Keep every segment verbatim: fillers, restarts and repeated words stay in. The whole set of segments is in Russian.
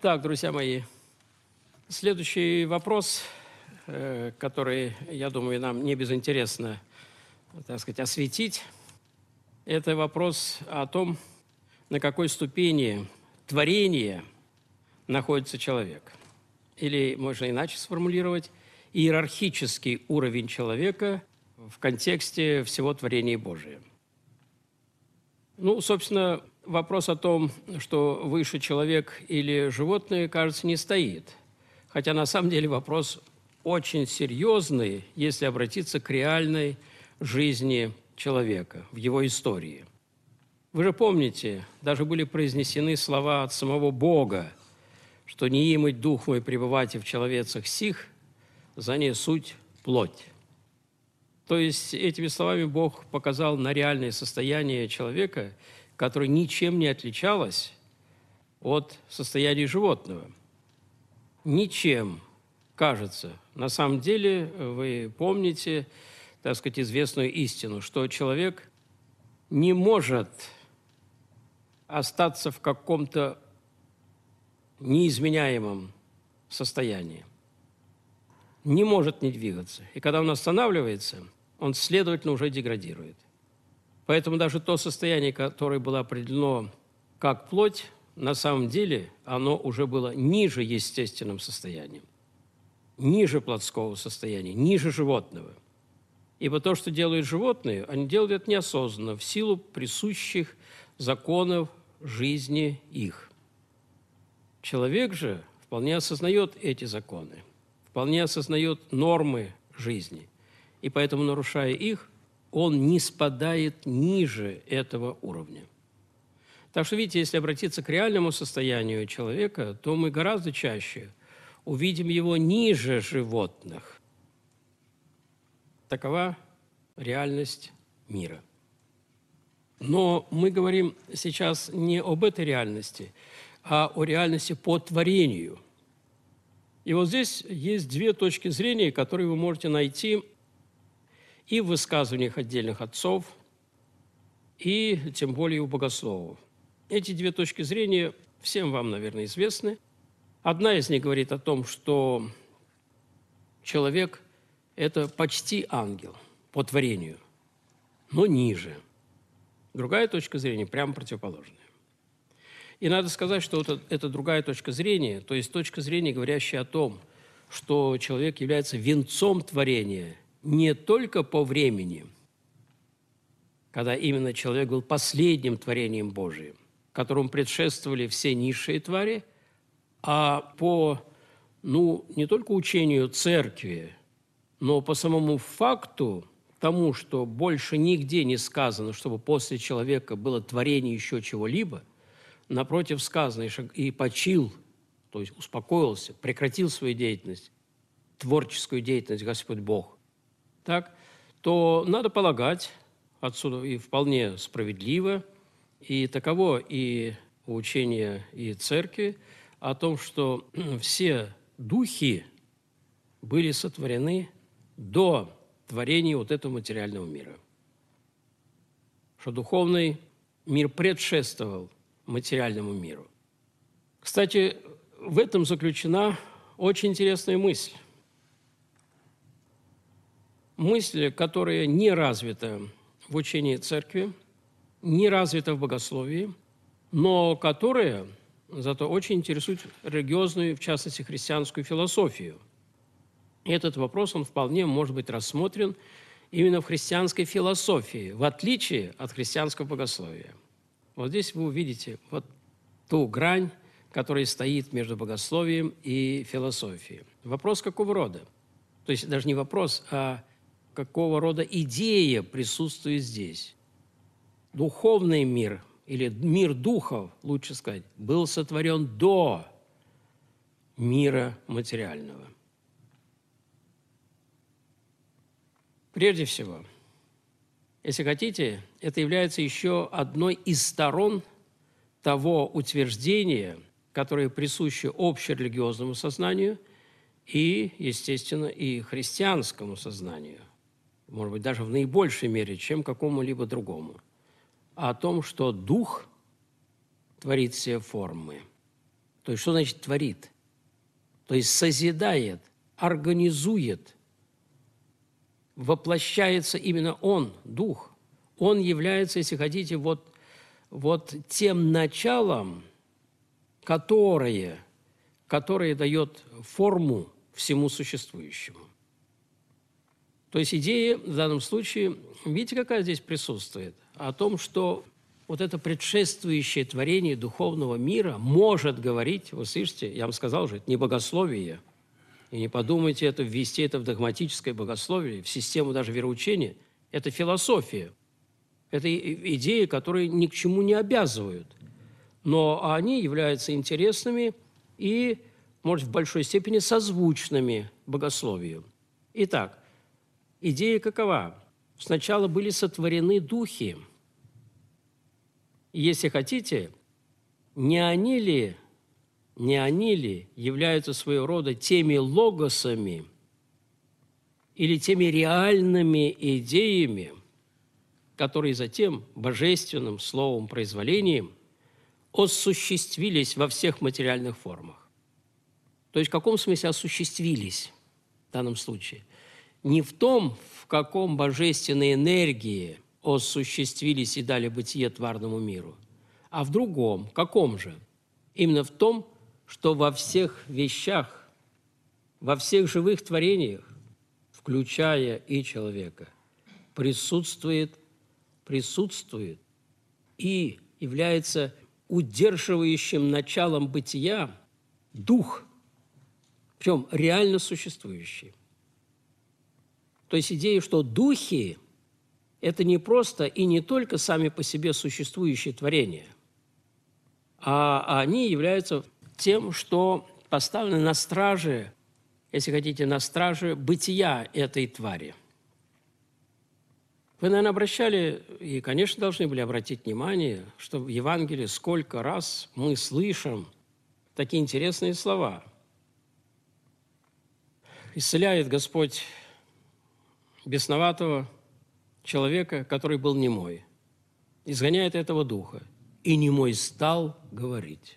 Так, друзья мои, следующий вопрос, э, который, я думаю, нам не безинтересно, так сказать, осветить, это вопрос о том, на какой ступени творения находится человек. Или, можно иначе сформулировать, иерархический уровень человека в контексте всего творения Божия. Ну, собственно, вопрос о том, что выше человек или животное, кажется, не стоит. Хотя на самом деле вопрос очень серьезный, если обратиться к реальной жизни человека, в его истории. Вы же помните, даже были произнесены слова от самого Бога, что «не имыть дух мой пребывать в человецах сих, за не суть плоть». То есть этими словами Бог показал на реальное состояние человека, которое ничем не отличалось от состояния животного. Ничем, кажется. На самом деле, вы помните, так сказать, известную истину, что человек не может остаться в каком-то неизменяемом состоянии. Не может не двигаться. И когда он останавливается, он, следовательно, уже деградирует. Поэтому даже то состояние, которое было определено как плоть, на самом деле оно уже было ниже естественным состоянием, ниже плотского состояния, ниже животного. Ибо то, что делают животные, они делают это неосознанно, в силу присущих законов жизни их. Человек же вполне осознает эти законы, вполне осознает нормы жизни, и поэтому, нарушая их, он не спадает ниже этого уровня. Так что, видите, если обратиться к реальному состоянию человека, то мы гораздо чаще увидим его ниже животных. Такова реальность мира. Но мы говорим сейчас не об этой реальности, а о реальности по творению. И вот здесь есть две точки зрения, которые вы можете найти и в высказываниях отдельных отцов, и тем более у богословов. Эти две точки зрения всем вам, наверное, известны. Одна из них говорит о том, что человек – это почти ангел по творению, но ниже. Другая точка зрения прямо противоположная. И надо сказать, что вот эта другая точка зрения, то есть точка зрения, говорящая о том, что человек является венцом творения не только по времени, когда именно человек был последним творением Божиим, которому предшествовали все низшие твари, а по, ну, не только учению церкви, но по самому факту тому, что больше нигде не сказано, чтобы после человека было творение еще чего-либо, напротив сказано, и почил, то есть успокоился, прекратил свою деятельность, творческую деятельность Господь Бог, так, то надо полагать, отсюда и вполне справедливо, и таково и учение и церкви о том, что все духи были сотворены до творения вот этого материального мира. Что духовный мир предшествовал материальному миру. Кстати, в этом заключена очень интересная мысль. Мысль, которая не развита в учении церкви, не развита в богословии, но которая зато очень интересует религиозную, в частности, христианскую философию. И этот вопрос, он вполне может быть рассмотрен именно в христианской философии, в отличие от христианского богословия. Вот здесь вы увидите вот ту грань, которая стоит между богословием и философией. Вопрос какого рода? То есть даже не вопрос, а какого рода идея присутствует здесь. Духовный мир, или мир духов, лучше сказать, был сотворен до мира материального. Прежде всего, если хотите, это является еще одной из сторон того утверждения, которое присуще общерелигиозному сознанию и, естественно, и христианскому сознанию, может быть, даже в наибольшей мере, чем какому-либо другому, о том, что Дух творит все формы, То есть что значит творит? То есть созидает, организует, воплощается именно Он, Дух. Он является, если хотите, вот, вот тем началом, которое, которое дает форму всему существующему. То есть идея в данном случае, видите, какая здесь присутствует? О том, что вот это предшествующее творение духовного мира может говорить, вы слышите, я вам сказал же, это не богословие, и не подумайте это ввести это в догматическое богословие, в систему даже вероучения, это философия, это идеи, которые ни к чему не обязывают, но они являются интересными и, может, в большой степени созвучными богословию. Итак, идея какова? Сначала были сотворены духи. Если хотите, не они ли, не они ли являются своего рода теми логосами или теми реальными идеями, которые затем божественным словом произволением осуществились во всех материальных формах. То есть в каком смысле осуществились в данном случае? Не в том, в каком божественной энергии осуществились и дали бытие тварному миру, а в другом, каком же? Именно в том, что во всех вещах, во всех живых творениях, включая и человека, присутствует, присутствует и является удерживающим началом бытия дух, причем реально существующий. То есть идея, что духи – это не просто и не только сами по себе существующие творения, а они являются тем, что поставлены на страже, если хотите, на страже бытия этой твари. Вы, наверное, обращали, и, конечно, должны были обратить внимание, что в Евангелии сколько раз мы слышим такие интересные слова. Исцеляет Господь бесноватого человека, который был немой, изгоняет этого духа, и немой стал говорить.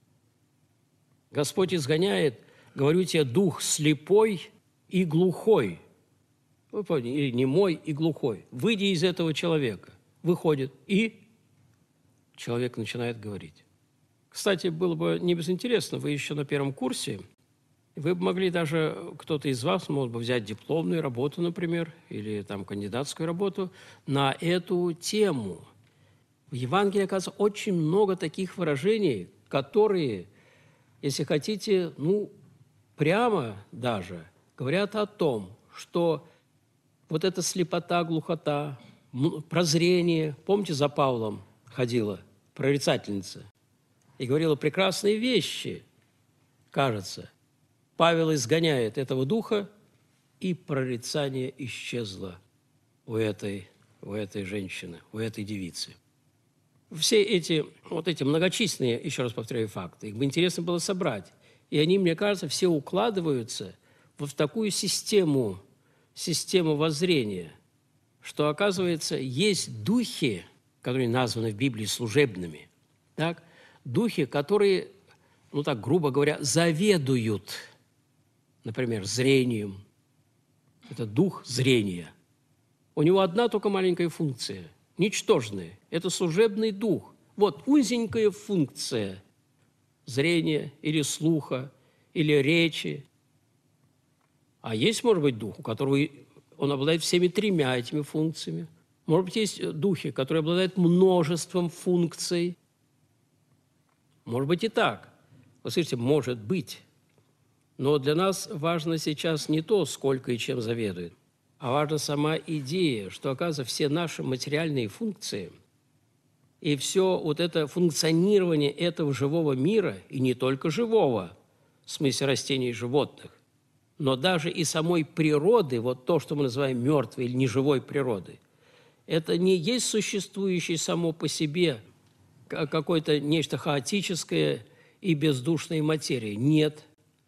Господь изгоняет, говорю тебе, дух слепой и глухой. Вы поняли, или немой и глухой. Выйди из этого человека. Выходит, и человек начинает говорить. Кстати, было бы не безинтересно, вы еще на первом курсе, вы бы могли даже, кто-то из вас мог бы взять дипломную работу, например, или там кандидатскую работу на эту тему. В Евангелии, оказывается, очень много таких выражений, которые, если хотите, ну, прямо даже говорят о том, что вот эта слепота, глухота, прозрение, помните, за Павлом ходила прорицательница и говорила прекрасные вещи, кажется. Павел изгоняет этого духа, и прорицание исчезло у этой, у этой женщины, у этой девицы. Все эти, вот эти многочисленные, еще раз повторяю, факты, их бы интересно было собрать. И они, мне кажется, все укладываются вот в такую систему, систему воззрения, что, оказывается, есть духи, которые названы в Библии служебными, так? Духи, которые, ну так, грубо говоря, заведуют, например, зрением. Это дух зрения. У него одна только маленькая функция, ничтожная. Это служебный дух. Вот узенькая функция зрения или слуха, или речи. А есть, может быть, дух, у которого он обладает всеми тремя этими функциями. Может быть, есть духи, которые обладают множеством функций. Может быть и так. Вы слышите, может быть. Но для нас важно сейчас не то, сколько и чем заведует, а важна сама идея, что, оказывается, все наши материальные функции и все вот это функционирование этого живого мира, и не только живого, в смысле растений и животных, но даже и самой природы, вот то, что мы называем мертвой или неживой природой, это не есть существующее само по себе какое-то нечто хаотическое и бездушной материи. Нет.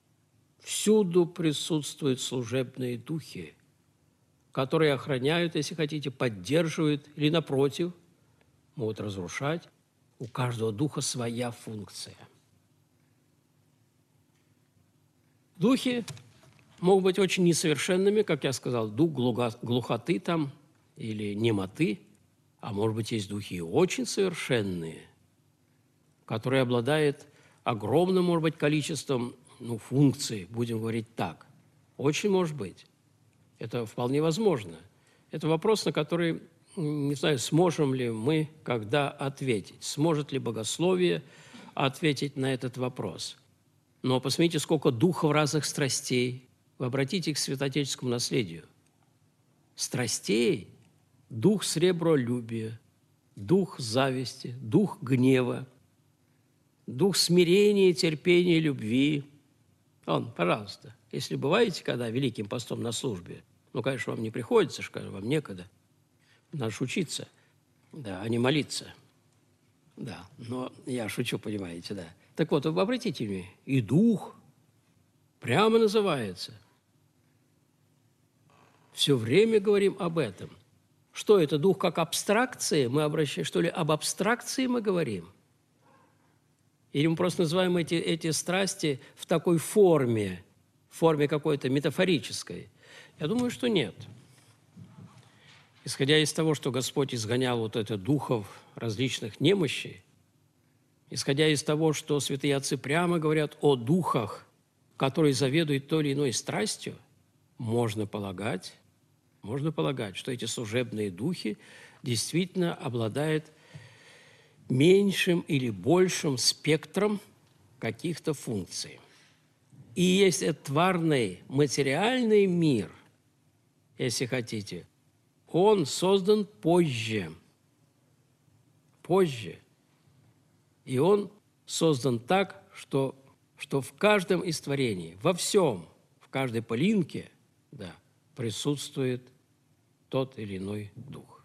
Всюду присутствуют служебные духи, которые охраняют, если хотите, поддерживают или, напротив, могут разрушать. У каждого духа своя функция. Духи могут быть очень несовершенными, как я сказал, дух глухоты там или немоты, а может быть, есть духи очень совершенные, которые обладают огромным, может быть, количеством ну, функций, будем говорить так. Очень может быть. Это вполне возможно. Это вопрос, на который, не знаю, сможем ли мы когда ответить. Сможет ли богословие ответить на этот вопрос. Но посмотрите, сколько духов разных страстей. Вы обратите к святоотеческому наследию. Страстей – дух сребролюбия, дух зависти, дух гнева, дух смирения, терпения, любви. Он, пожалуйста, если бываете, когда Великим постом на службе, ну, конечно, вам не приходится, скажем, вам некогда, надо ж учиться, да, а не молиться. Да, но я шучу, понимаете, да. Так вот, вы обратите внимание, и дух прямо называется. Все время говорим об этом. Что это, дух как абстракции? Мы обращаем, что ли, об абстракции мы говорим? Или мы просто называем эти, эти страсти в такой форме, в форме какой-то метафорической? Я думаю, что нет. Исходя из того, что Господь изгонял вот это духов различных немощей, исходя из того, что святые отцы прямо говорят о духах, которые заведуют той или иной страстью, можно полагать, можно полагать, что эти служебные духи действительно обладают меньшим или большим спектром каких-то функций. И есть этот тварный, материальный мир, если хотите, он создан позже. Позже. И он создан так, что, что в каждом из творений, во всем, в каждой пылинке, да, присутствует тот или иной дух.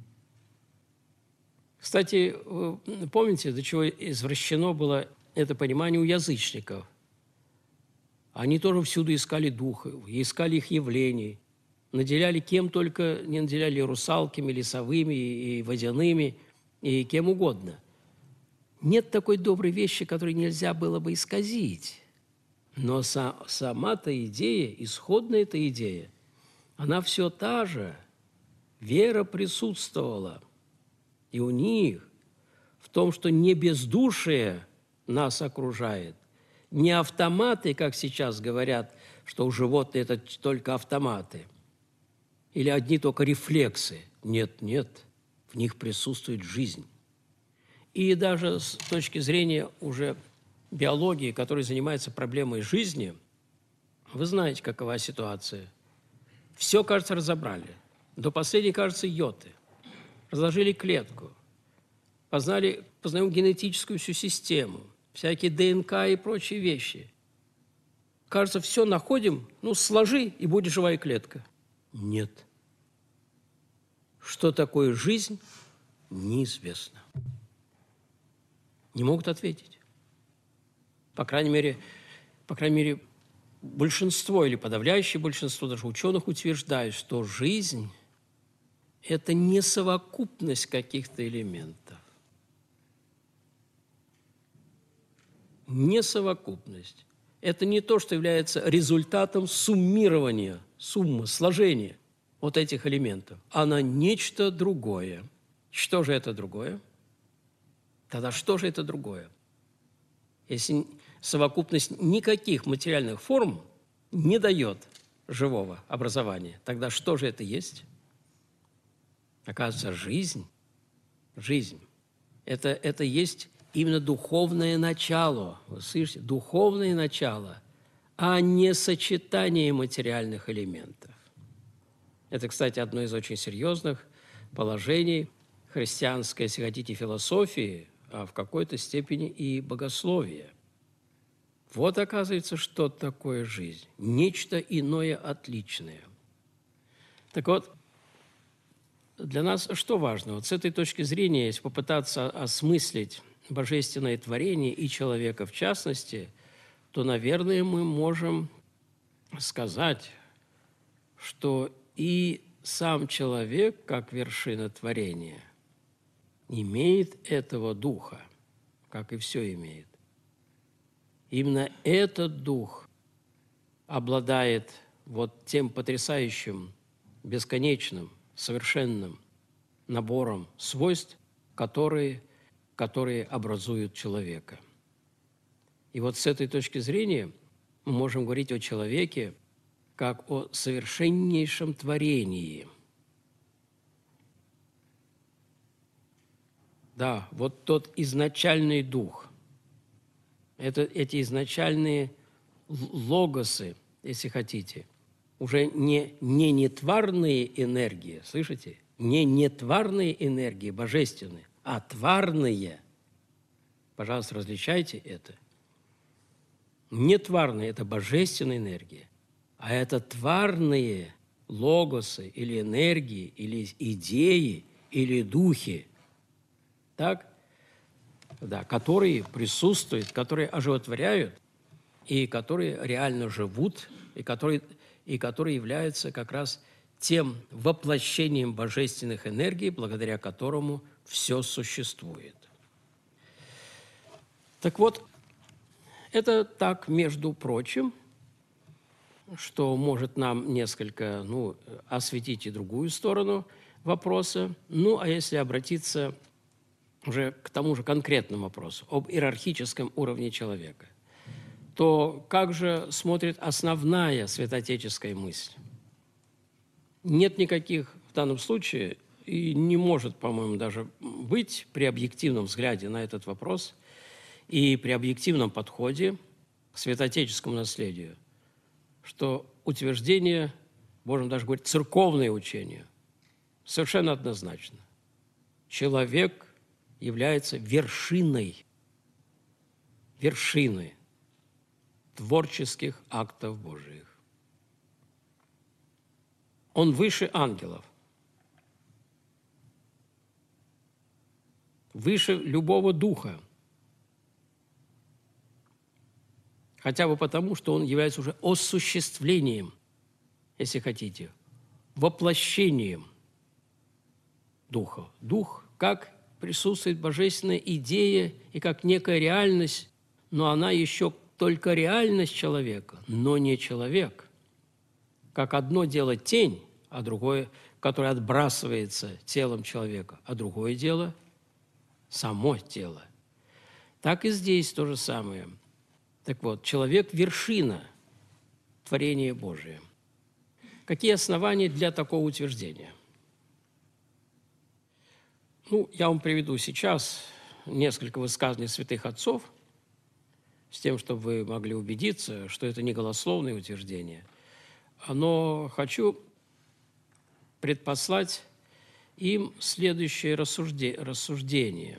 Кстати, вы помните, до чего извращено было это понимание у язычников? Они тоже всюду искали духов, искали их явлений, наделяли кем только, не наделяли русалками, лесовыми и водяными, и кем угодно. Нет такой доброй вещи, которую нельзя было бы исказить. Но са, сама-то идея, исходная эта идея, она все та же. Вера присутствовала и у них в том, что не бездушие нас окружает, не автоматы, как сейчас говорят, что у животных это только автоматы, или одни только рефлексы. Нет, нет, в них присутствует жизнь. И даже с точки зрения уже биологии, которая занимается проблемой жизни, вы знаете, какова ситуация. Все, кажется, разобрали. До последней, кажется, йоты. Разложили клетку. Познали, познаем генетическую всю систему, всякие ДНК и прочие вещи. Кажется, все находим, ну, сложи, и будет живая клетка. Нет. Что такое жизнь, неизвестно. Не могут ответить. По крайней мере, по крайней мере, большинство или подавляющее большинство даже ученых утверждают, что жизнь – это не совокупность каких-то элементов. Не совокупность. Это не то, что является результатом суммирования, суммы, сложения вот этих элементов. Она нечто другое. Что же это другое? Тогда что же это другое? Если совокупность никаких материальных форм не дает живого образования, тогда что же это есть? Оказывается, жизнь, жизнь это, – это есть именно духовное начало. Вы слышите? Духовное начало, а не сочетание материальных элементов. Это, кстати, одно из очень серьезных положений христианской, если хотите, философии, а в какой-то степени и богословия. Вот, оказывается, что такое жизнь. Нечто иное отличное. Так вот, для нас что важно? Вот с этой точки зрения, если попытаться осмыслить божественное творение и человека в частности, то, наверное, мы можем сказать, что и сам человек, как вершина творения, имеет этого духа, как и все имеет. Именно этот дух обладает вот тем потрясающим, бесконечным, совершенным набором свойств, которые, которые образуют человека. И вот с этой точки зрения мы можем говорить о человеке как о совершеннейшем творении. Да, вот тот изначальный дух, это, эти изначальные логосы, если хотите, уже не, не нетварные энергии, слышите? Не нетварные энергии, божественные, а тварные. Пожалуйста, различайте это. Нетварные – это божественная энергия, а это тварные логосы или энергии, или идеи, или духи, так? Да, которые присутствуют, которые оживотворяют, и которые реально живут, и которые, и которые являются как раз тем воплощением божественных энергий, благодаря которому все существует. Так вот, это так, между прочим, что может нам несколько, ну, осветить и другую сторону вопроса. Ну, а если обратиться уже к тому же конкретному вопросу об иерархическом уровне человека, то как же смотрит основная святоотеческая мысль? Нет никаких в данном случае, и не может, по-моему, даже быть при объективном взгляде на этот вопрос и при объективном подходе к святоотеческому наследию, что утверждение, можем даже говорить, церковное учение, совершенно однозначно. Человек является вершиной, вершиной творческих актов Божиих. Он выше ангелов, выше любого духа, хотя бы потому, что он является уже осуществлением, если хотите, воплощением духа. Дух как присутствует божественная идея и как некая реальность, но она еще только реальность человека, но не человек. Как одно дело тень, а другое, которое отбрасывается телом человека, а другое дело само тело. Так и здесь то же самое. Так вот, человек – вершина творения Божия. Какие основания для такого утверждения? Ну, я вам приведу сейчас несколько высказаний святых отцов, с тем, чтобы вы могли убедиться, что это не голословное утверждение. Но хочу предпослать им следующее рассуждение.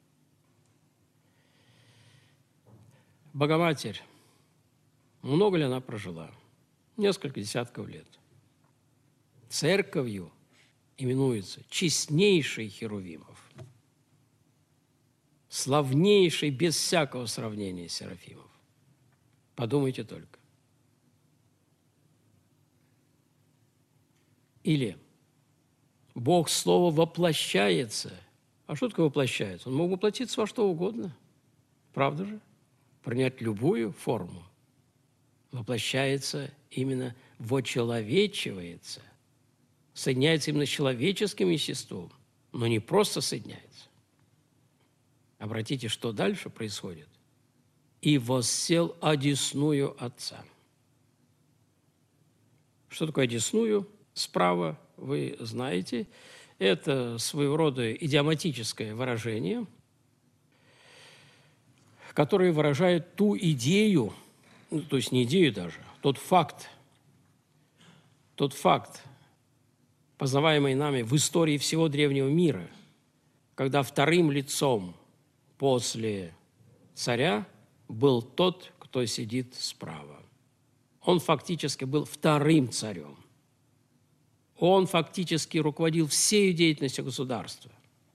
Богоматерь, много ли она прожила? Несколько десятков лет. Церковью именуется честнейший Херувимов, славнейший без всякого сравнения Серафимов. Подумайте только. Или Бог Слово воплощается. А что такое воплощается? Он мог воплотиться во что угодно. Правда же? Принять любую форму. Воплощается именно, вочеловечивается. Соединяется именно с человеческим естеством, но не просто соединяется. Обратите, что дальше происходит. «И воссел одесную Отца». Что такое одесную? Справа, вы знаете, это своего рода идиоматическое выражение, которое выражает ту идею, ну, то есть не идею даже, тот факт, тот факт, познаваемый нами в истории всего древнего мира, когда вторым лицом после царя был тот, кто сидит справа. Он фактически был вторым царем. Он фактически руководил всей деятельностью государства.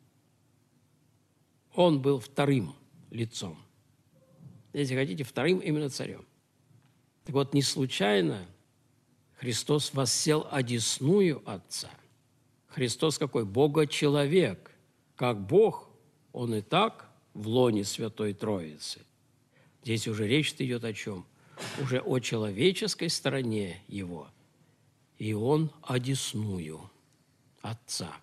Он был вторым лицом. Если хотите, вторым именно царем. Так вот, не случайно Христос воссел одесную Отца. Христос какой? Бога-человек. Как Бог, Он и так в лоне Святой Троицы. Здесь уже речь идет о чем? уже о человеческой стороне его, и он одесную Отца.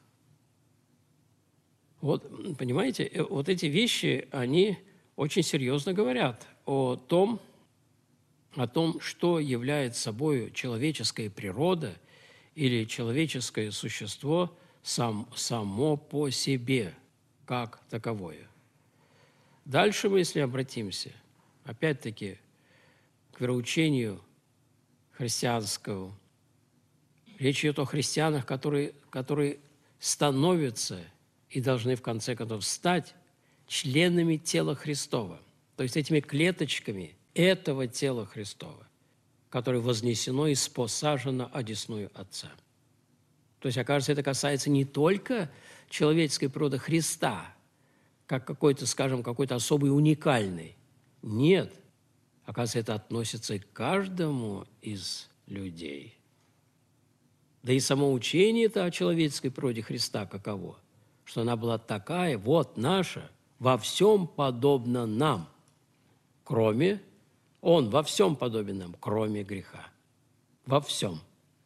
Вот, понимаете, вот эти вещи, они очень серьезно говорят о том, о том, что является собой человеческая природа или человеческое существо сам, само по себе, как таковое. Дальше мы, если обратимся, опять-таки, к вероучению христианскому, речь идет о христианах, которые, которые становятся и должны, в конце концов, стать членами тела Христова, то есть этими клеточками этого тела Христова, которое вознесено и спосажено одесную Отца. То есть, окажется, это касается не только человеческой природы Христа, как какой-то, скажем, какой-то особый уникальный. Нет. Оказывается, это относится и к каждому из людей. Да и само учение-то о человеческой природе Христа каково? Что она была такая, вот наша, во всем подобна нам, кроме, Он во всем подобен нам, кроме греха. Во всем.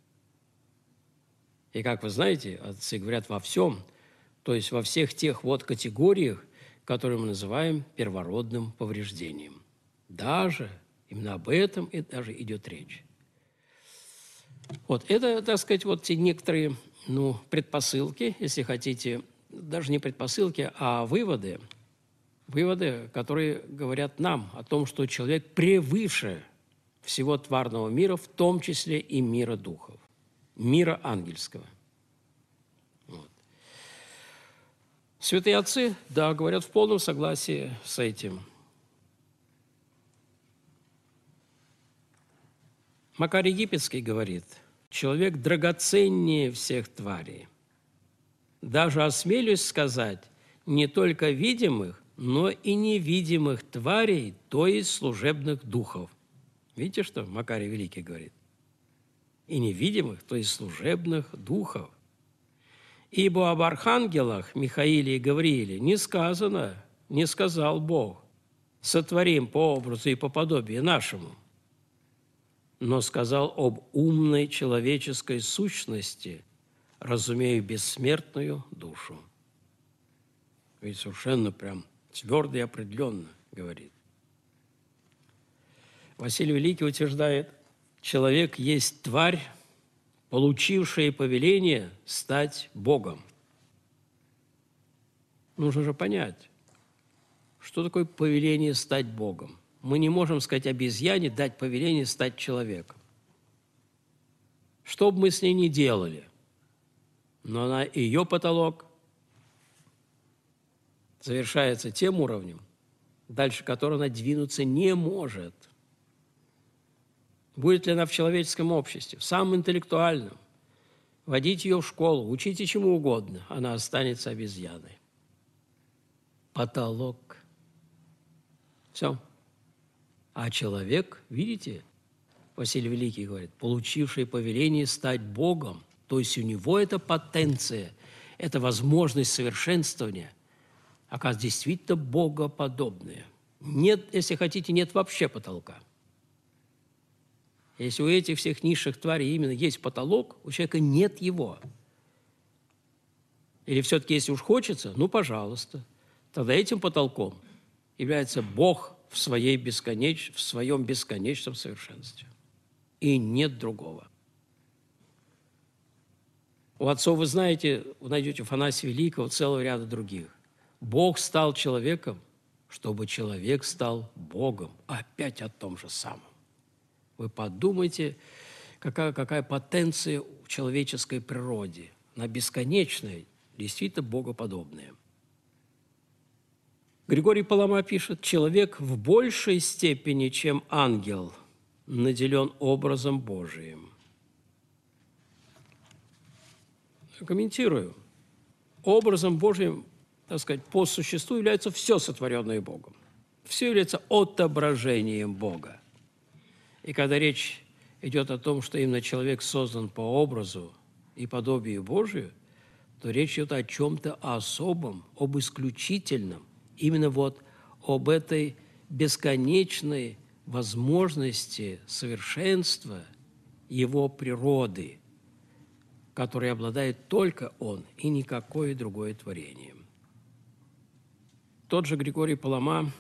И, как вы знаете, отцы говорят «во всем», то есть во всех тех вот категориях, которые мы называем первородным повреждением. Даже именно об этом и даже идет речь. Вот это, так сказать, вот те некоторые, ну, предпосылки, если хотите, даже не предпосылки, а выводы, выводы, которые говорят нам о том, что человек превыше всего тварного мира, в том числе и мира духов, мира ангельского. Вот. Святые отцы, да, говорят в полном согласии с этим. Макарий Египетский говорит, человек драгоценнее всех тварей. Даже осмелюсь сказать, не только видимых, но и невидимых тварей, то есть служебных духов. Видите, что Макарий Великий говорит? И невидимых, то есть служебных духов. Ибо об архангелах Михаиле и Гаврииле не сказано, не сказал Бог, сотворим по образу и по подобию нашему, но сказал об умной человеческой сущности, разумею, бессмертную душу. Ведь совершенно прям твердо и определенно говорит. Василий Великий утверждает, человек есть тварь, получившая повеление стать Богом. Нужно же понять, что такое повеление стать Богом. Мы не можем сказать обезьяне дать повеление стать человеком. Что бы мы с ней ни делали, но она, ее потолок завершается тем уровнем, дальше которого она двинуться не может. Будет ли она в человеческом обществе, в самом интеллектуальном, водить ее в школу, учите чему угодно, она останется обезьяной. Потолок. Все. А человек, видите, Василий Великий говорит, получивший повеление стать Богом, то есть у него эта потенция, эта возможность совершенствования, оказывается, действительно богоподобная. Нет, если хотите, нет вообще потолка. Если у этих всех низших тварей именно есть потолок, у человека нет его. Или все-таки, если уж хочется, ну, пожалуйста, тогда этим потолком является Бог в, своей бесконеч... в своем бесконечном совершенстве. И нет другого. У отцов, вы знаете, вы найдете у Афанасия Великого целого ряда других. Бог стал человеком, чтобы человек стал Богом. Опять о том же самом. Вы подумайте, какая, какая потенция в человеческой природе. Она бесконечная, действительно богоподобная. Григорий Палама пишет, человек в большей степени, чем ангел, наделен образом Божиим. Комментирую. Образом Божиим, так сказать, по существу является все сотворенное Богом. Все является отображением Бога. И когда речь идет о том, что именно человек создан по образу и подобию Божию, то речь идет о чем-то особом, об исключительном, именно вот об этой бесконечной возможности совершенства его природы, которой обладает только он и никакое другое творение. Тот же Григорий Палама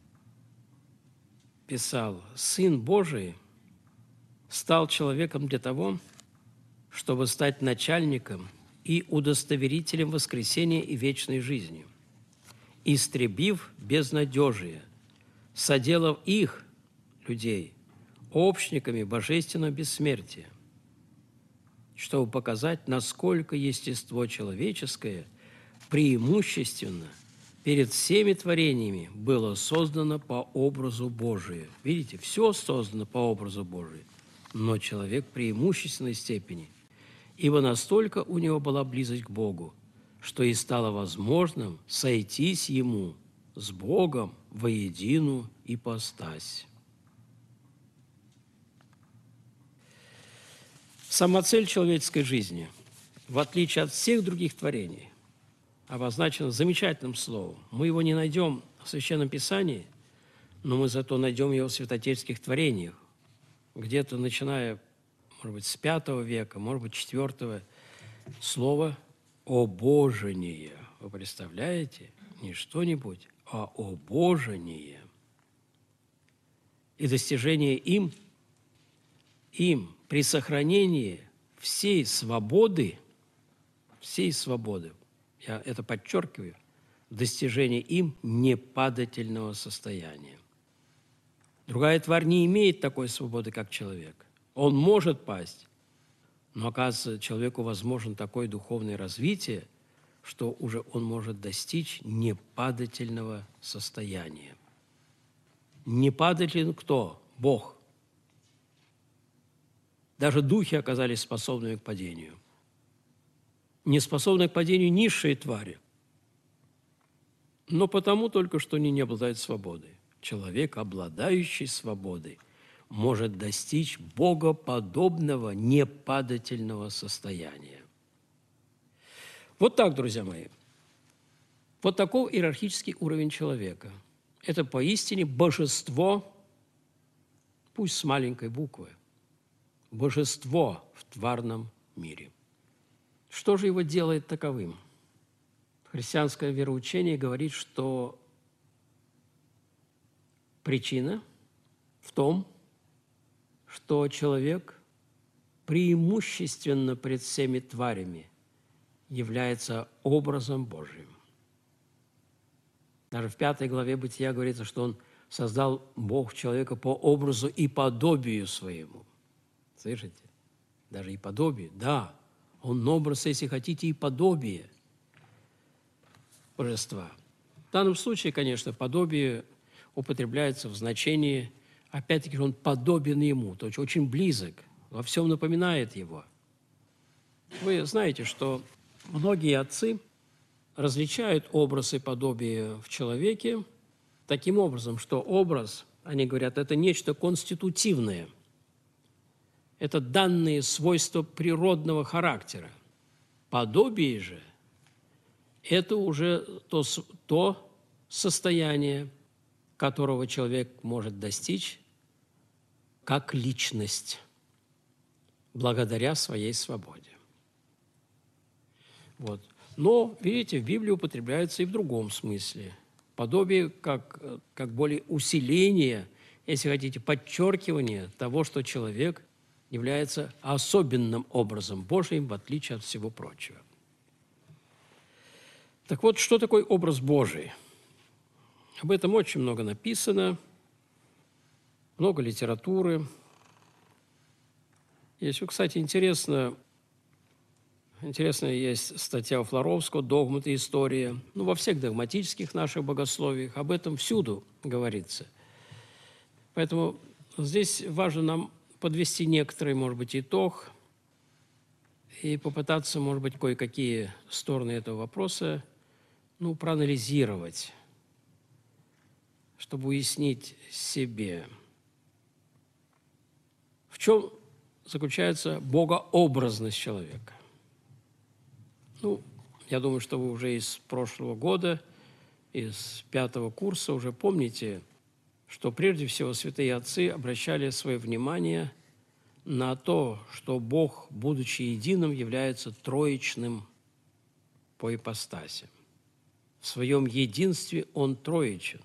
писал: «Сын Божий стал человеком для того, чтобы стать начальником и удостоверителем воскресения и вечной жизни, истребив безнадежие, соделав их, людей, общниками божественного бессмертия, чтобы показать, насколько естество человеческое преимущественно перед всеми творениями было создано по образу Божию». Видите, все создано по образу Божию, но человек в преимущественной степени, ибо настолько у него была близость к Богу, что и стало возможным сойтись ему с Богом воединую ипостась. Самоцель человеческой жизни, в отличие от всех других творений, обозначена замечательным словом. Мы его не найдем в Священном Писании, но мы зато найдем его в святотеческих творениях, где-то начиная, может быть, с пятого века, может быть, четвертого, слово «обожение». Вы представляете? Не что-нибудь, а обожение. И достижение им, им при сохранении всей свободы, всей свободы, я это подчеркиваю, достижение им непадательного состояния. Другая тварь не имеет такой свободы, как человек. Он может пасть, но, оказывается, человеку возможно такое духовное развитие, что уже он может достичь непадательного состояния. Непадателен кто? Бог. Даже духи оказались способными к падению. Не способны к падению низшие твари, но потому только, что они не обладают свободой. Человек, обладающий свободой, может достичь богоподобного непадательного состояния. Вот так, друзья мои. Вот таков иерархический уровень человека. Это поистине божество, пусть с маленькой буквы, божество в тварном мире. Что же его делает таковым? Христианское вероучение говорит, что причина в том, что человек преимущественно пред всеми тварями является образом Божьим. Даже в пятой главе Бытия говорится, что он создал Бог человека по образу и подобию своему. Слышите? Даже и подобие, да. Он образ, если хотите, и подобие божества. В данном случае, конечно, подобие употребляется в значении, опять-таки, он подобен ему, то есть очень близок, во всем напоминает его. Вы знаете, что многие отцы различают образ и подобие в человеке таким образом, что образ, они говорят, это нечто конститутивное, это данные свойства природного характера. Подобие же – это уже то, то состояние, которого человек может достичь как личность, благодаря своей свободе. Вот. Но, видите, в Библии употребляется и в другом смысле. Подобие как, как более усиление, если хотите, подчеркивание того, что человек является особенным образом Божиим, в отличие от всего прочего. Так вот, что такое образ Божий? Об этом очень много написано, много литературы. Если, кстати, интересно, интересная есть статья у Флоровского «Догматы и история». Ну, во всех догматических наших богословиях об этом всюду говорится. Поэтому здесь важно нам подвести некоторый, может быть, итог и попытаться, может быть, кое-какие стороны этого вопроса, ну, проанализировать, чтобы уяснить себе, в чем заключается богообразность человека. Ну, я думаю, что вы уже из прошлого года, из пятого курса уже помните что прежде всего святые отцы обращали свое внимание на то, что Бог, будучи единым, является троичным по ипостаси. В своем единстве Он троичен.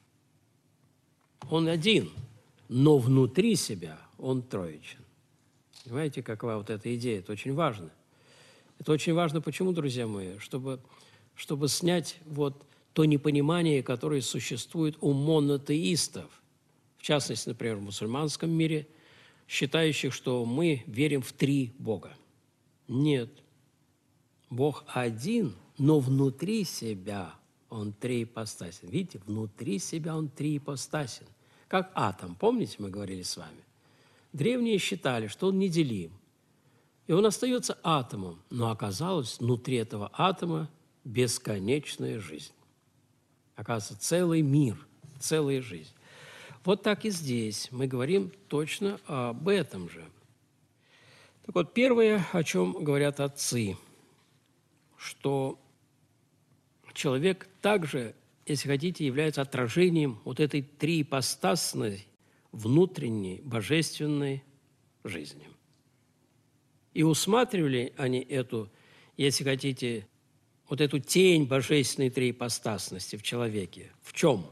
Он один, но внутри себя Он троичен. Понимаете, какова вот эта идея? Это очень важно. Это очень важно, почему, друзья мои? Чтобы, чтобы снять вот то непонимание, которое существует у монотеистов, в частности, например, в мусульманском мире, считающих, что мы верим в три Бога. Нет. Бог один, но внутри себя Он триипостасен. Видите, внутри себя Он триипостасен. Как атом, помните, мы говорили с вами? Древние считали, что он неделим. И он остается атомом, но оказалось, внутри этого атома бесконечная жизнь. Оказывается, целый мир, целая жизнь. Вот так и здесь мы говорим точно об этом же. Так вот, первое, о чем говорят отцы, что человек также, если хотите, является отражением вот этой триипостасной внутренней божественной жизни. И усматривали они эту, если хотите, вот эту тень божественной триипостасности в человеке. В чем?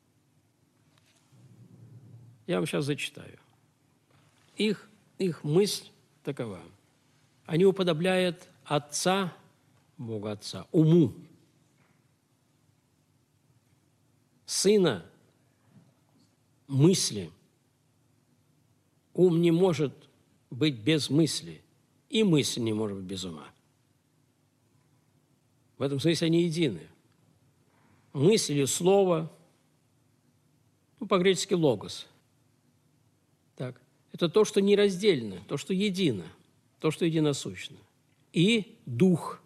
Я вам сейчас зачитаю. Их, их мысль такова. Они уподобляют Отца, Бога Отца, уму, Сына мысли. Ум не может быть без мысли, и мысль не может быть без ума. В этом смысле они едины. Мысль или слово, ну, по-гречески «логос». Так, это то, что нераздельно, то, что едино, то, что единосущно. И дух.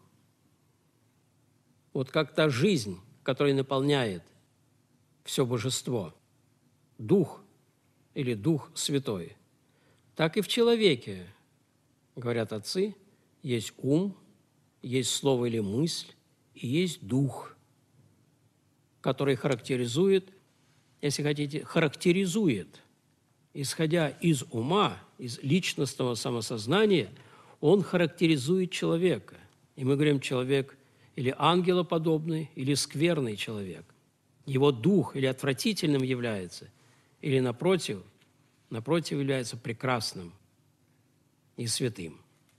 Вот как та жизнь, которая наполняет все божество. Дух или Дух Святой. Так и в человеке, говорят отцы, есть ум, есть слово или мысль, и есть дух, который характеризует, если хотите, характеризует, исходя из ума, из личностного самосознания, он характеризует человека. И мы говорим, человек или ангелоподобный, или скверный человек. Его дух или отвратительным является, или напротив, напротив является прекрасным и святым.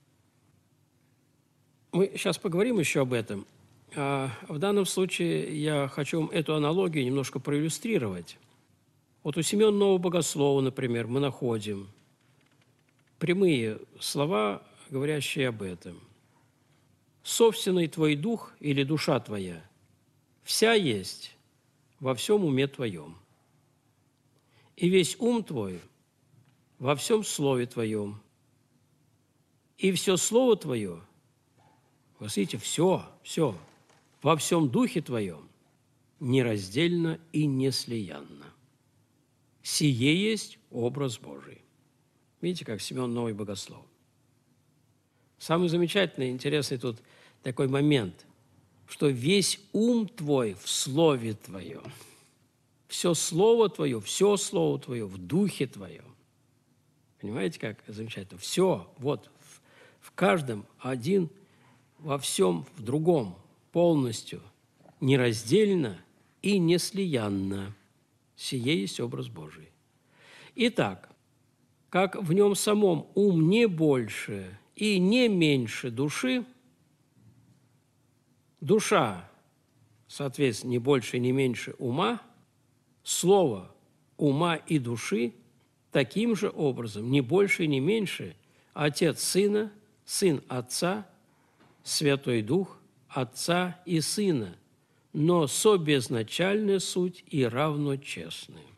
Мы сейчас поговорим еще об этом. А в данном случае я хочу эту аналогию немножко проиллюстрировать. Вот у Симеона Нового Богослова, например, мы находим прямые слова, говорящие об этом. «Собственный твой дух или душа твоя, вся есть во всем уме твоем, и весь ум твой во всем слове твоем, и все слово твое, вы видите, все, все, во всем духе твоем, нераздельно и неслиянно. Сие есть образ Божий». Видите, как Симеон Новый Богослов. Самый замечательный, интересный тут такой момент, что весь ум твой в слове твоем, все слово твое, все слово твое в духе твоем. Понимаете, как замечательно? Все, вот, в, в каждом один, во всем в другом, полностью, нераздельно и неслиянно. Сие есть образ Божий. Итак, как в нем самом ум не больше и не меньше души, душа, соответственно, не больше и не меньше ума, слово ума и души таким же образом, не больше и не меньше, Отец Сына, Сын Отца, Святой Дух Отца и Сына, но собезначальная суть и равно честная.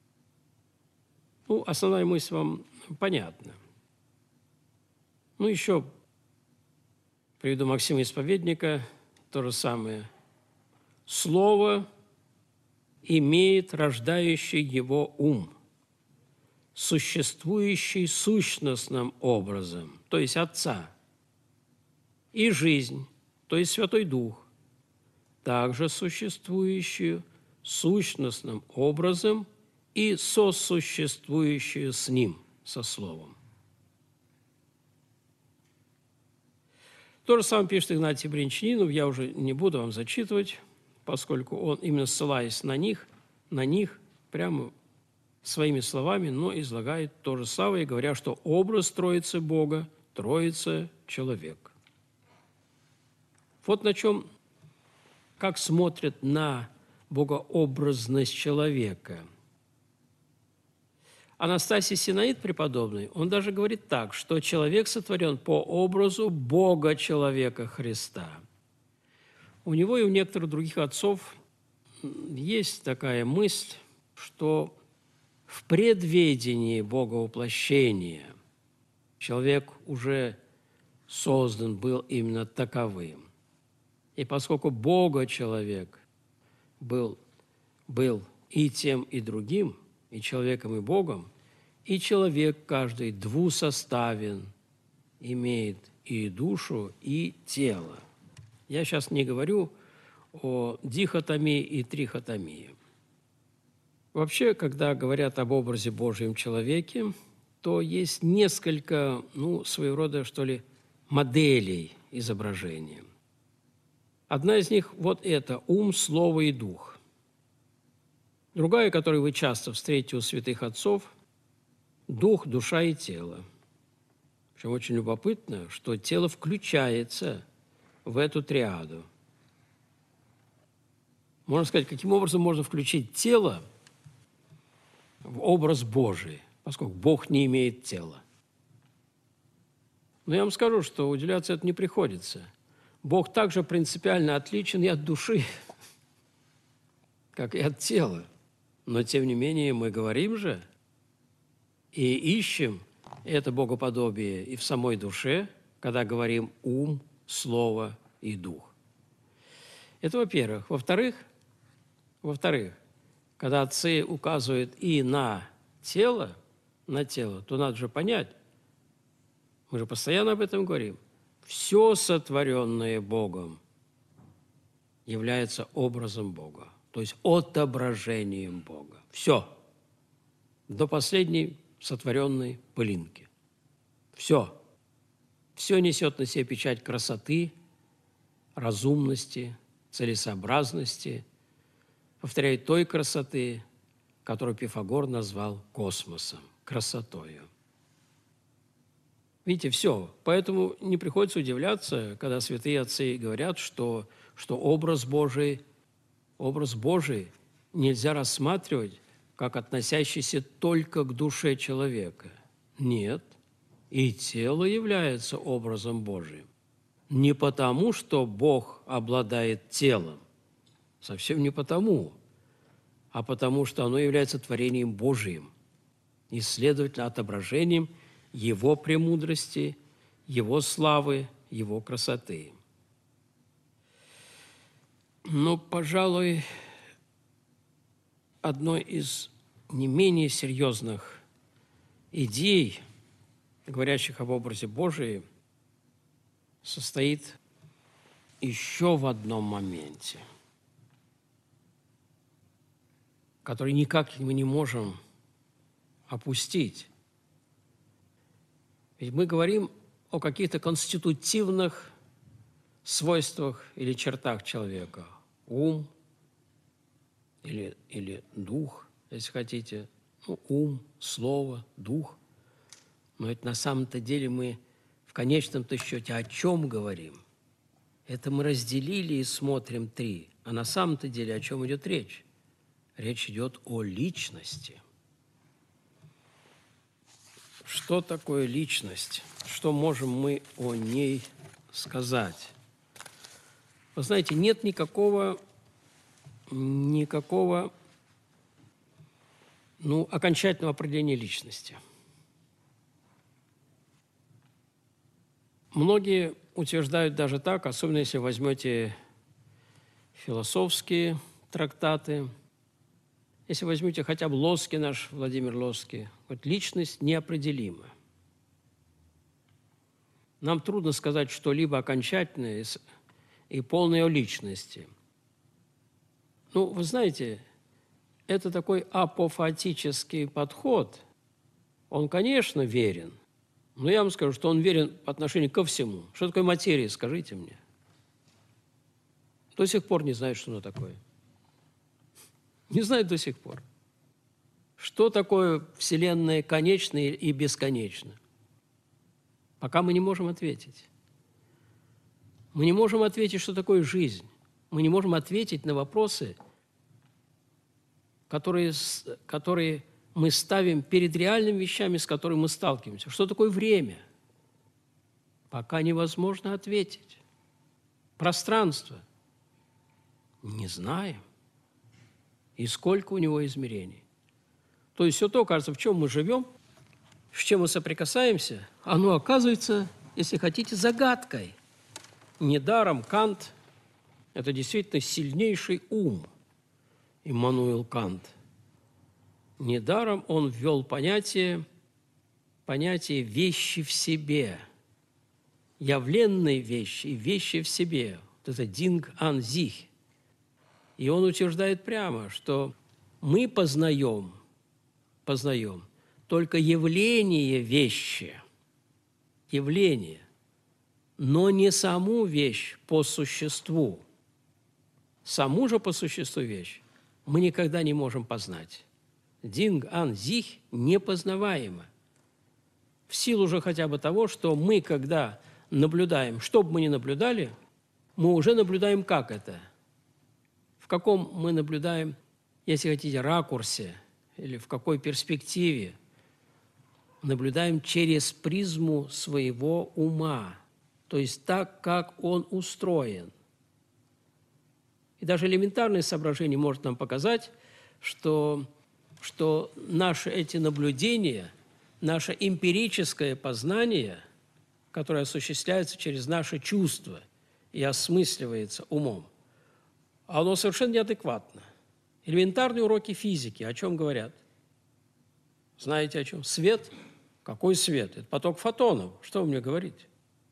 Ну, основная мысль вам понятна. Ну, еще приведу Максима Исповедника, то же самое. Слово имеет рождающий его ум, существующий сущностным образом, то есть Отца, и жизнь, то есть Святой Дух, также существующую сущностным образом и сосуществующую с Ним, со Словом. То же самое пишет Игнатий Бринчанинов, я уже не буду вам зачитывать, поскольку он, именно ссылаясь на них, на них прямо своими словами, но излагает то же самое, говоря, что образ Троицы Бога, Троица – человек. Вот на чем, как смотрят на богообразность человека. Анастасий Синаид преподобный, он даже говорит так, что человек сотворен по образу Бога-человека Христа. У него и у некоторых других отцов есть такая мысль, что в предведении Боговоплощения человек уже создан был именно таковым. И поскольку Бога-человек был, был и тем, и другим, и человеком, и Богом, и человек каждый двусоставен, имеет и душу, и тело. Я сейчас не говорю о дихотомии и трихотомии. Вообще, когда говорят об образе Божьем человеке, то есть несколько, ну, своего рода, что ли, моделей изображения. Одна из них – вот это – ум, слово и дух. Другая, которую вы часто встретите у святых отцов – дух, душа и тело. Причем очень любопытно, что тело включается в эту триаду. Можно сказать, каким образом можно включить тело в образ Божий, поскольку Бог не имеет тела. Но я вам скажу, что удивляться это не приходится. Бог также принципиально отличен и от души, как и от тела. Но, тем не менее, мы говорим же и ищем это богоподобие и в самой душе, когда говорим ум, слово и дух. Это во-первых. Во-вторых, во-вторых, когда отцы указывают и на тело, на тело, то надо же понять, мы же постоянно об этом говорим, все сотворенное Богом является образом Бога, то есть отображением Бога. Все. До последней сотворенной пылинки. Все. Все несет на себе печать красоты, разумности, целесообразности, повторяю, той красоты, которую Пифагор назвал космосом, красотою. Видите, все. Поэтому не приходится удивляться, когда святые отцы говорят, что, что образ Божий, образ Божий нельзя рассматривать как относящийся только к душе человека. Нет, и тело является образом Божиим. Не потому, что Бог обладает телом, совсем не потому, а потому, что оно является творением Божиим и, следовательно, отображением Его премудрости, Его славы, Его красоты. Но, пожалуй, одной из не менее серьезных идей, говорящих об образе Божием, состоит еще в одном моменте, который никак мы не можем опустить. Ведь мы говорим о каких-то конститутивных свойствах или чертах человека. Ум или, или дух, если хотите. Ну, ум, слово, дух. Но это на самом-то деле мы в конечном-то счете о чем говорим? Это мы разделили и смотрим три. А на самом-то деле о чем идет речь? Речь идет о личности. Что такое личность? Что можем мы о ней сказать? Вы знаете, нет никакого, никакого ну, окончательного определения личности. Многие утверждают даже так, особенно если возьмете философские трактаты, если возьмете хотя бы Лоцкий наш, Владимир Лоцкий, вот личность неопределима. Нам трудно сказать что-либо окончательное и полное о личности. Ну, вы знаете, это такой апофатический подход. Он, конечно, верен, но я вам скажу, что он верен по отношению ко всему. Что такое материя, скажите мне. До сих пор не знает, что оно такое. Не знает до сих пор. Что такое Вселенная конечная и бесконечна? Пока мы не можем ответить. Мы не можем ответить, что такое жизнь. Мы не можем ответить на вопросы, которые, которые мы ставим перед реальными вещами, с которыми мы сталкиваемся. Что такое время? Пока невозможно ответить. Пространство? Не знаем. И сколько у него измерений. То есть все то, кажется, в чем мы живем, с чем мы соприкасаемся, оно оказывается, если хотите, загадкой. Недаром Кант – это действительно сильнейший ум, Иммануил Кант. Недаром он ввел понятие, понятие «вещи в себе», явленные вещи и вещи в себе. Вот это «Ding an sich». И он утверждает прямо, что мы познаем, познаем только явление вещи, явление, но не саму вещь по существу. Саму же по существу вещь мы никогда не можем познать. Ding an sich непознаваемо. В силу же хотя бы того, что мы, когда наблюдаем, что бы мы ни наблюдали, мы уже наблюдаем как это. В каком мы наблюдаем, если хотите, ракурсе или в какой перспективе. Наблюдаем через призму своего ума, то есть так, как он устроен. И даже элементарное соображение может нам показать, что, что наши эти наблюдения, наше эмпирическое познание, которое осуществляется через наши чувства и осмысливается умом, оно совершенно неадекватно. Элементарные уроки физики о чем говорят? Знаете о чем? Свет. Какой свет? Это поток фотонов. Что вы мне говорите?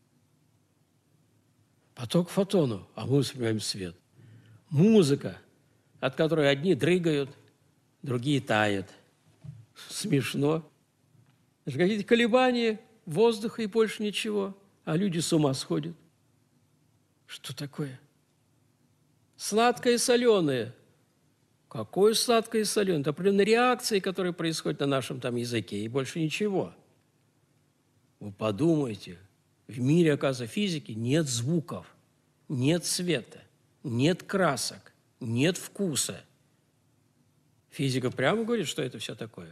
Поток фотонов. А мы воспринимаем свет. Музыка, от которой одни дрыгают, другие тают. Смешно. Это же какие-то колебания воздуха и больше ничего. А люди с ума сходят. Что такое? Сладкое и соленое. Какое сладкое и соленое? Это определенные реакции, которые происходят на нашем там языке, и больше ничего. Вы подумайте, в мире, оказывается, физики нет звуков, нет света, нет красок, нет вкуса. Физика прямо говорит, что это все такое.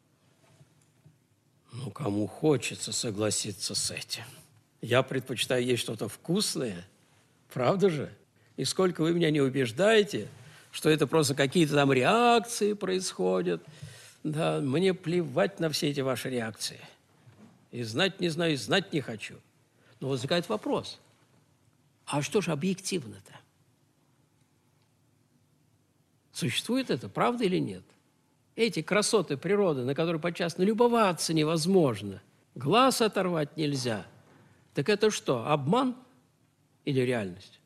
Ну, кому хочется согласиться с этим. Я предпочитаю есть что-то вкусное, правда же? И сколько вы меня не убеждаете, что это просто какие-то там реакции происходят. Да, мне плевать на все эти ваши реакции. И знать не знаю, и знать не хочу. Но возникает вопрос, а что же объективно-то? Существует это, правда или нет? Эти красоты природы, на которые подчас налюбоваться невозможно, глаз оторвать нельзя. Так это что, обман или реальность?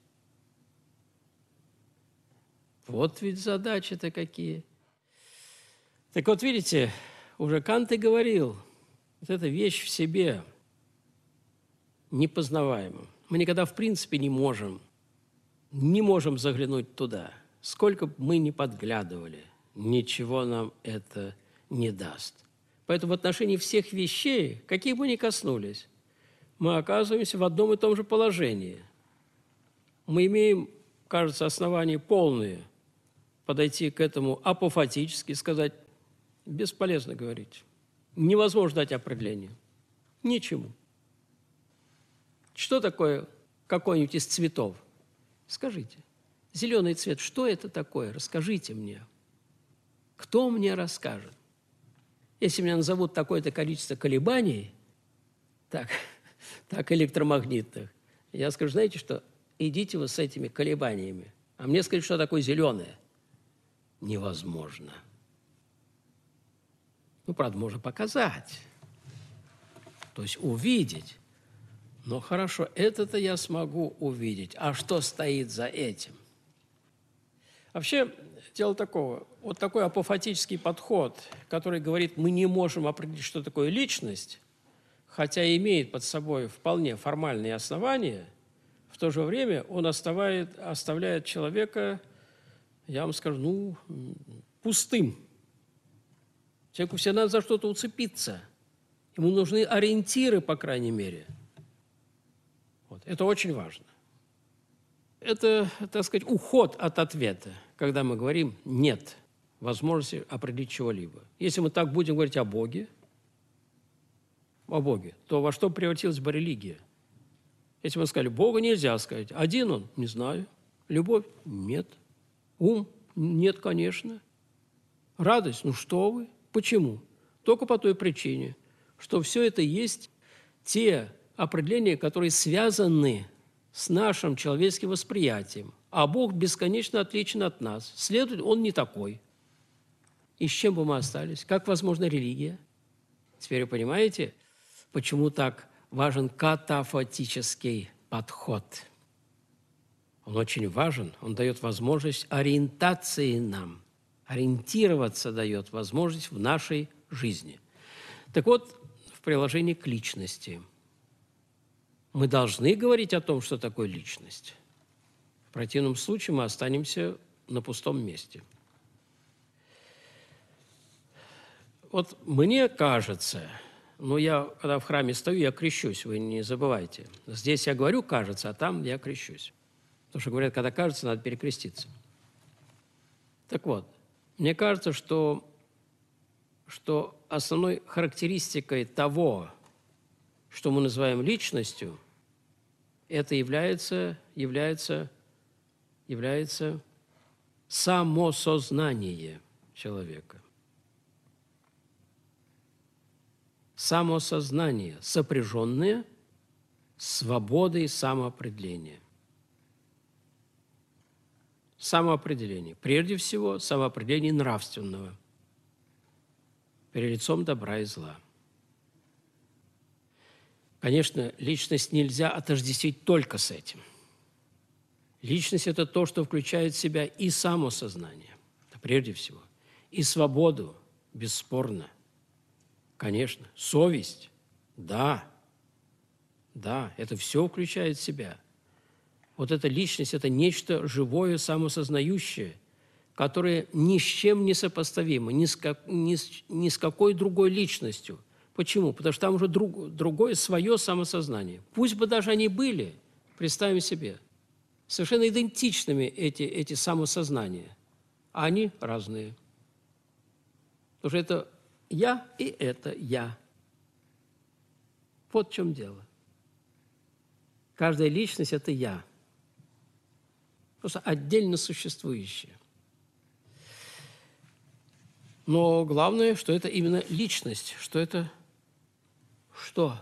Вот ведь задачи-то какие. Так вот, видите, уже Кант и говорил, вот эта вещь в себе непознаваема. Мы никогда в принципе не можем, не можем заглянуть туда. Сколько бы мы ни подглядывали, ничего нам это не даст. Поэтому в отношении всех вещей, каких бы ни коснулись, мы оказываемся в одном и том же положении. Мы имеем, кажется, основания полные подойти к этому апофатически, сказать, бесполезно говорить. Невозможно дать определение. Ничему. Что такое какой-нибудь из цветов? Скажите. Зеленый цвет, что это такое? Расскажите мне. Кто мне расскажет? Если меня назовут такое-то количество колебаний, так, так электромагнитных, я скажу, знаете что, идите вы с этими колебаниями, а мне скажите, что такое зеленое. Невозможно. Ну, правда, можно показать, то есть увидеть. Но хорошо, это-то я смогу увидеть. А что стоит за этим? Вообще, дело такого. Вот такой апофатический подход, который говорит, мы не можем определить, что такое личность, хотя имеет под собой вполне формальные основания, в то же время он оставляет, оставляет человека, я вам скажу, ну, пустым. Человеку всегда надо за что-то уцепиться. Ему нужны ориентиры, по крайней мере. Вот. Это очень важно. Это, так сказать, уход от ответа, когда мы говорим «нет» возможности определить чего-либо. Если мы так будем говорить о Боге, о Боге, то во что превратилась бы религия? Если мы сказали, Бога нельзя сказать. Один он? Не знаю. Любовь? Нет. Ум? Нет, конечно. Радость? Ну что вы? Почему? Только по той причине, что все это есть те определения, которые связаны с нашим человеческим восприятием. А Бог бесконечно отличен от нас. Следовательно, Он не такой. И с чем бы мы остались? Как возможна религия? Теперь вы понимаете, почему так важен катафатический подход? Он очень важен, он дает возможность ориентации нам, ориентироваться дает возможность в нашей жизни. Так вот, в приложении к личности. Мы должны говорить о том, что такое личность. В противном случае мы останемся на пустом месте. Вот мне кажется, ну я, когда в храме стою, я крещусь, вы не забывайте. Здесь я говорю «кажется», а там я крещусь. Потому что говорят, когда кажется, надо перекреститься. Так вот, мне кажется, что, что основной характеристикой того, что мы называем личностью, это является, является, является самосознание человека. Самосознание, сопряженное с свободой самоопределения. Самоопределение. Прежде всего, самоопределение нравственного перед лицом добра и зла. Конечно, личность нельзя отождествить только с этим. Личность – это то, что включает в себя и самосознание, прежде всего, и свободу, бесспорно. Конечно, совесть, да, да, это все включает в себя. Вот эта личность – это нечто живое, самосознающее, которое ни с чем не сопоставимо, ни с, как, ни с, ни с какой другой личностью. Почему? Потому что там уже друг, другое свое самосознание. Пусть бы даже они были, представим себе, совершенно идентичными эти, эти самосознания, а они разные. Потому что это я и это я. Вот в чем дело. Каждая личность – это я. Просто отдельно существующее. Но главное, что это именно личность, что это что?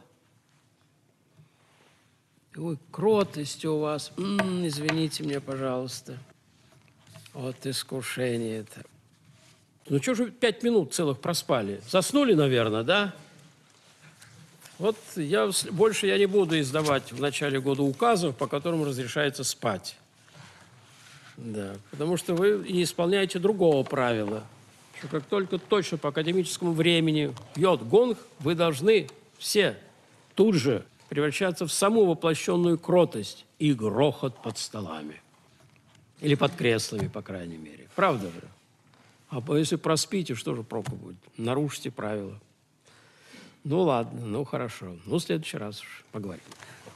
Ой, кротость у вас. М-м, извините меня, пожалуйста. Вот искушение это. Ну, что же пять минут целых проспали? Заснули, наверное, да? Вот я, больше я не буду издавать в начале года указов, по которым разрешается спать. Да, потому что вы не исполняете другого правила, что как только точно по академическому времени бьет гонг, вы должны все тут же превращаться в саму воплощенную кротость и грохот под столами. Или под креслами, по крайней мере. Правда же? А если проспите, что же проку будет? Нарушите правила. Ну ладно, ну хорошо. Ну в следующий раз уж поговорим.